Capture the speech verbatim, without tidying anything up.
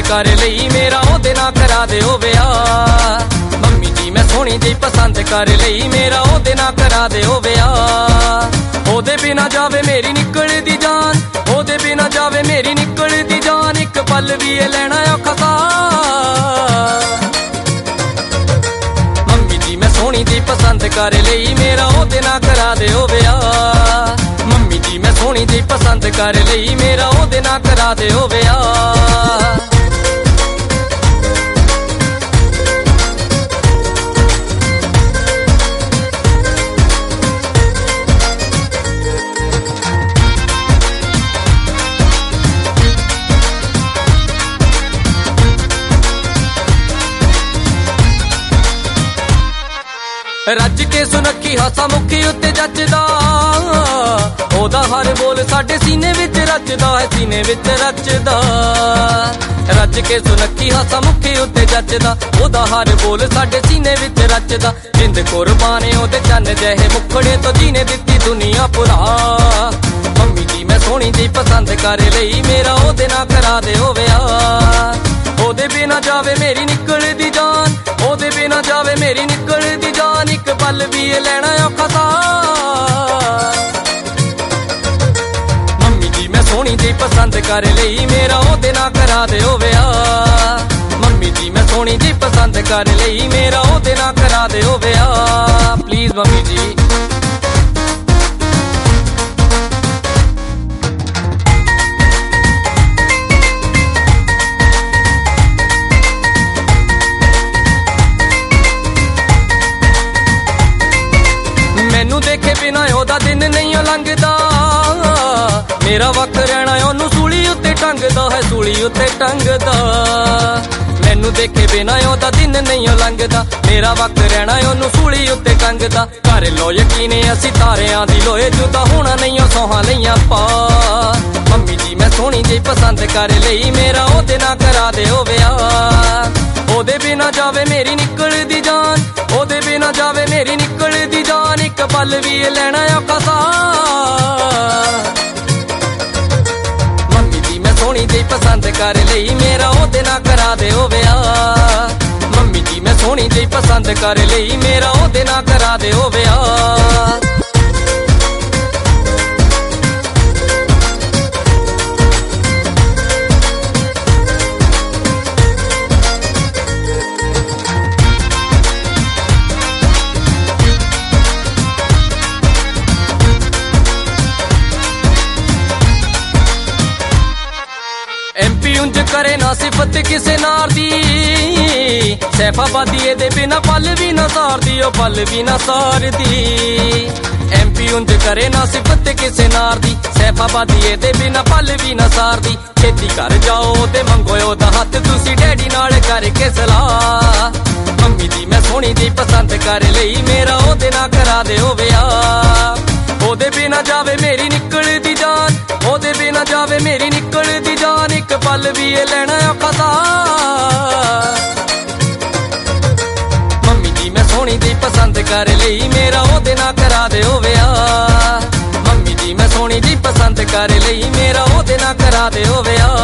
कर लई मेरा ओदे नाल करा दिओ विआह। मम्मी जी मैं सोहनी जी पसंद कर लई मेरा ओदे नाल करा दिओ विआह। ओदे बिना जावे मेरी निकलदी जान, ओदे बिना जावे मेरी निकलदी जान, एक पल भी ये लेना औखा सा। मम्मी जी मैं सोहनी जी पसंद कर लई मेरा ओदे नाल करा दिओ विआह। मम्मी जी मैं सोहनी जी पसंद कर लई मेरा ओदे नाल करा दिओ विआह। रज के सुनखी हासा मुखी उत्ते जचदा, ओदा हर बोल साडे सीने विच रचदा है, सीने विच रचदा। रज के सुनखी हासा मुखी उत्ते जचदा, ओदा हर बोल साडे सीने विच रचदा। जिंद कुर्बाने ओदे चन्न जहे मुखड़े तो जीने दित्ती दुनिया पुरा। मम्मी जी मैं सोहनी जी पसंद कर लई मेरा ओदे नाल करा दिओ विआह। ओदे बिना जावे मेरी निकलदी जान, ओदे बिना जावे मेरी निकलदी जान, एक पल भी ये लेना औखा सा। मम्मी जी मैं सोहनी जी पसंद कर लई मेरा ओदे नाल करा दिओ विआह। मम्मी जी मैं सोहनी जी पसंद कर लई मेरा ओदे नाल करा दिओ विआह। Please mummy ji. मैनू देखे बिना ओदा दिन नहीं लंघदा, मेरा वक्त रहना ओनू सूली उत्ते टंगदा है, सूली उत्ते टंगदा। मैनू देखे बिना ओदा दिन नहीं लंघदा, मेरा वक्त रहना ओनू सूली उत्ते टंगदा। कर लो यकीन असी तारियां दी लोए, जुदा होना नहीं सौहां लईयां पा। मम्मी जी मैं सोहनी जी पसंद कर लई मेरा ओदे नाल करा दिओ विआह। ओदे बिना जावे मेरी निकलदी जान, ओदे बिना जावे मेरी निकलदी जान, एक पल भी ये लेना औखा सा। मम्मी जी मैं सोहनी जी पसंद कर लई मेरा ओदे नाल करा दिओ विआह। मम्मी जी मैं सोहनी जी पसंद कर लई मेरा ओदे नाल करा दिओ विआह। एमपी उंज करे ना सिफत किसे नार दी, सैफाबादी दे बिना पल भी ना सार दी, ओ पल भी ना सार दी। एमपी उंज करे ना सिफत किसे नार दी, सैफाबादी दे बिना पल भी ना सार दी। खेती कर जाओ ते मंगो ओदा हथ तुसी डैडी नाल करके सलाह। मम्मी जी मैं सोहनी जी पसंद कर लई मेरा ओदे नाल करा दिओ विआह। ओदे बिना जावे मेरी निकलदी जान, ओदे बिना जावे मेरी निकलदी जान, एक पल भी ये लेना औखा सा। मम्मी जी मैं सोहनी जी पसंद कर लई मेरा ओदे नाल करा दिओ विआह। मम्मी जी मैं सोहनी जी पसंद कर लई मेरा ओदे नाल करा दिओ विआह।